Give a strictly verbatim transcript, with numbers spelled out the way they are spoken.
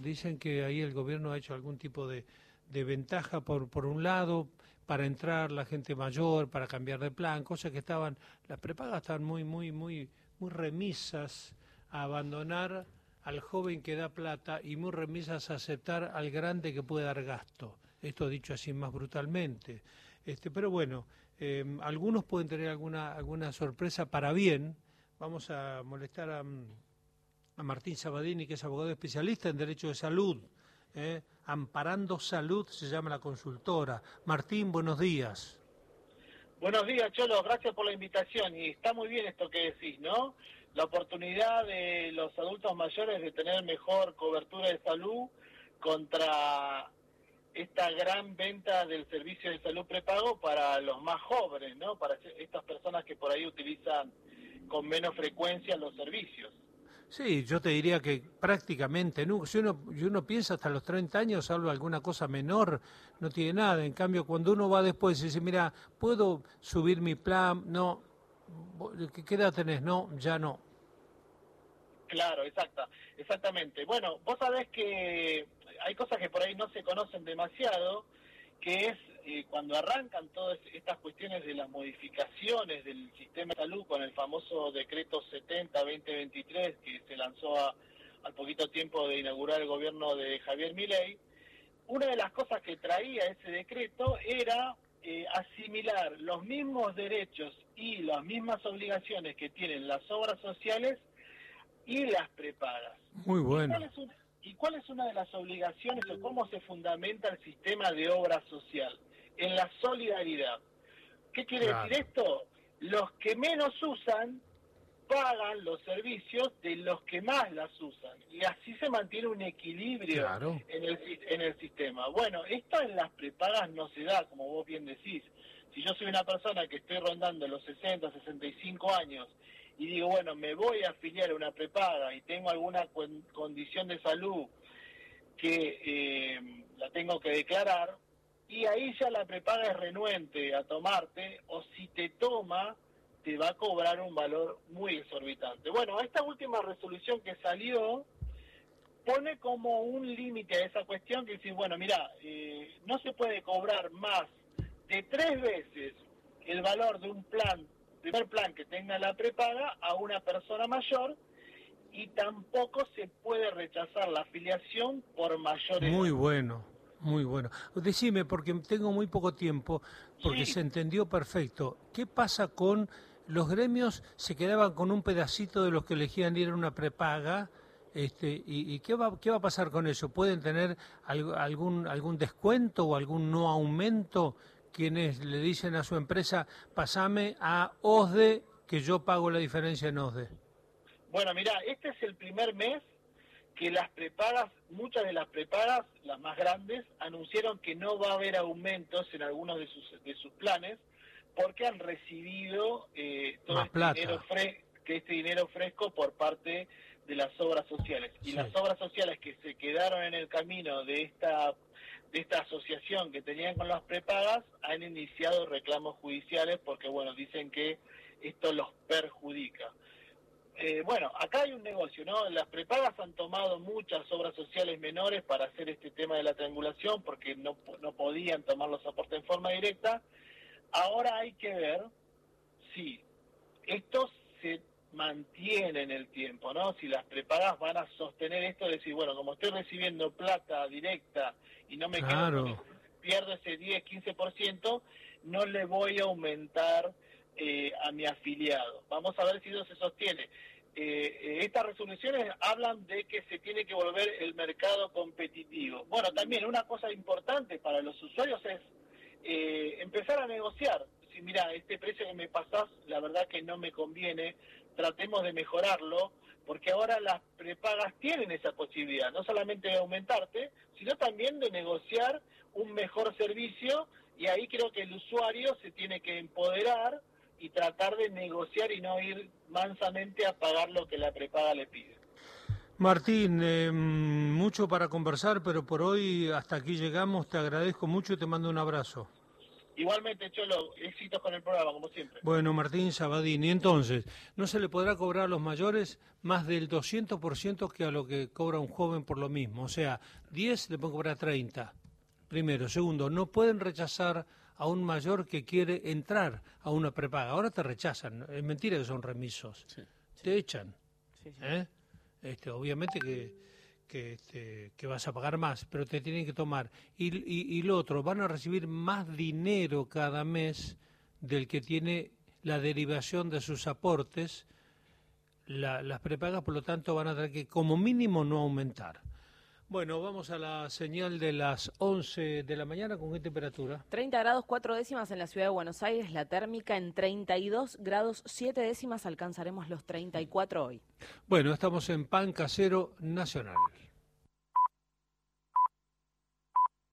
dicen que ahí el gobierno ha hecho algún tipo de, de ventaja por, por un lado, para entrar la gente mayor, para cambiar de plan, cosas que estaban, las prepagas estaban muy, muy, muy, muy remisas a abandonar al joven que da plata y muy remisas a aceptar al grande que puede dar gasto. Esto dicho así más brutalmente. Este, pero bueno, eh, algunos pueden tener alguna, alguna sorpresa para bien. Vamos a molestar a, a Martín Sabadini, que es abogado especialista en Derecho de Salud. ¿eh? Amparando Salud se llama la consultora. Martín, buenos días. Buenos días, Cholo, gracias por la invitación. Y está muy bien esto que decís, ¿no? La oportunidad de los adultos mayores de tener mejor cobertura de salud contra esta gran venta del servicio de salud prepago para los más jóvenes, ¿no? Para estas personas que por ahí utilizan con menos frecuencia los servicios. Sí, yo te diría que prácticamente, ¿no? Si uno, si uno piensa hasta los treinta años, salvo alguna cosa menor, no tiene nada. En cambio, cuando uno va después y dice, mira, ¿puedo subir mi plan? No. ¿Qué edad tenés? No, ya no. Claro, exacta, exactamente. Bueno, vos sabés que hay cosas que por ahí no se conocen demasiado, que es eh, cuando arrancan todas estas cuestiones de las modificaciones del sistema de salud con el famoso decreto setenta barra veinte veintitrés que se lanzó a, al poquito tiempo de inaugurar el gobierno de Javier Milei. Una de las cosas que traía ese decreto era eh, asimilar los mismos derechos y las mismas obligaciones que tienen las obras sociales y las prepagas. Muy bueno. ¿Y cuál es una, y cuál es una de las obligaciones o cómo se fundamenta el sistema de obra social? En la solidaridad. ¿Qué quiere Claro. decir esto? Los que menos usan pagan los servicios de los que más las usan. Y así se mantiene un equilibrio Claro. en el, en el sistema. Bueno, esto en las prepagas no se da, como vos bien decís. Si yo soy una persona que estoy rondando los sesenta, sesenta y cinco años y digo, bueno, me voy a afiliar a una prepaga y tengo alguna condición de salud que eh, la tengo que declarar, y ahí ya la prepaga es renuente a tomarte, o si te toma, te va a cobrar un valor muy exorbitante. Bueno, esta última resolución que salió pone como un límite a esa cuestión, que dice, bueno, mira, eh, no se puede cobrar más de tres veces el valor de un plan, primer plan que tenga la prepaga a una persona mayor, y tampoco se puede rechazar la afiliación por mayor edad. Muy bueno, muy bueno. Decime, porque tengo muy poco tiempo, porque Sí. se entendió perfecto. ¿Qué pasa con los gremios? Se quedaban con un pedacito de los que elegían ir a una prepaga. Este, y, y qué va qué va a pasar con eso? ¿Pueden tener algo, algún algún descuento o algún no aumento quienes le dicen a su empresa, pasame a OSDE, que yo pago la diferencia en OSDE? Bueno, mira, este es el primer mes que las prepagas, muchas de las prepagas, las más grandes, anunciaron que no va a haber aumentos en algunos de sus de sus planes, porque han recibido eh, todo Más este plata. dinero fresco, que este dinero fresco por parte de las obras sociales. Y Sí. las obras sociales que se quedaron en el camino de esta de esta asociación que tenían con las prepagas han iniciado reclamos judiciales porque, bueno, dicen que esto los perjudica. Eh, bueno, acá hay un negocio, ¿no? Las prepagas han tomado muchas obras sociales menores para hacer este tema de la triangulación porque no, no podían tomar los aportes en forma directa. Ahora hay que ver si esto se mantiene en el tiempo, ¿no? Si las prepagas van a sostener esto de decir, bueno, como estoy recibiendo plata directa y no me Claro. quedo con ese, pierdo ese diez, quince por ciento, no le voy a aumentar eh, a mi afiliado. Vamos a ver si eso se sostiene. Eh, eh, estas resoluciones hablan de que se tiene que volver el mercado competitivo. Bueno, también una cosa importante para los usuarios es eh, empezar a negociar. Si mira, este precio que me pasás, la verdad que no me conviene, tratemos de mejorarlo, porque ahora las prepagas tienen esa posibilidad, no solamente de aumentarte, sino también de negociar un mejor servicio, y ahí creo que el usuario se tiene que empoderar y tratar de negociar y no ir mansamente a pagar lo que la prepaga le pide. Martín, eh, mucho para conversar, pero por hoy hasta aquí llegamos. Te agradezco mucho y te mando un abrazo. Igualmente, Cholo, éxitos con el programa, como siempre. Bueno, Martín Sabadini, entonces, ¿no se le podrá cobrar a los mayores más del doscientos por ciento que a lo que cobra un joven por lo mismo? O sea, diez le pueden cobrar treinta. Primero. Segundo, no pueden rechazar a un mayor que quiere entrar a una prepaga. Ahora te rechazan, es mentira que son remisos. Sí. Te echan. Sí, sí. ¿Eh? Este, obviamente que... Que, este, que vas a pagar más, pero te tienen que tomar. Y, y, y lo otro, van a recibir más dinero cada mes del que tiene la derivación de sus aportes. La, las prepagas, por lo tanto, van a tener que, como mínimo, no aumentar. Bueno, vamos a la señal de las once de la mañana. ¿Con qué temperatura? treinta grados cuatro décimas en la ciudad de Buenos Aires, la térmica en treinta y dos grados siete décimas, alcanzaremos los treinta y cuatro hoy. Bueno, estamos en Pan Casero Nacional.